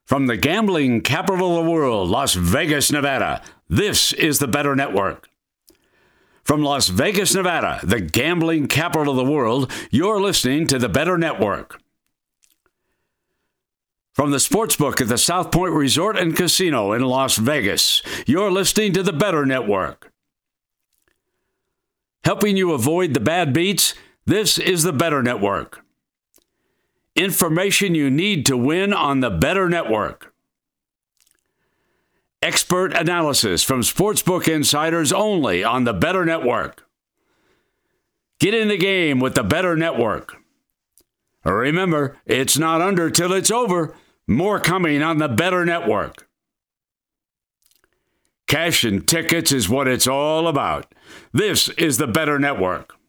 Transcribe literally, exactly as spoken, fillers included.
From the gambling capital of the world, Las Vegas, Nevada, this is the Better Network. From Las Vegas, Nevada, the gambling capital of the world, you're listening to the Better Network. From the sportsbook at the South Point Resort and Casino in Las Vegas, you're listening to the Better Network. Helping you avoid the bad beats, this is the Better Network. Information you need to win on the Better Network. Expert analysis from sportsbook insiders only on the Better Network. Get in the game with the Better Network. Remember, it's not under till it's over. More coming on the Better Network. Cash and tickets is what it's all about. This is the Better Network.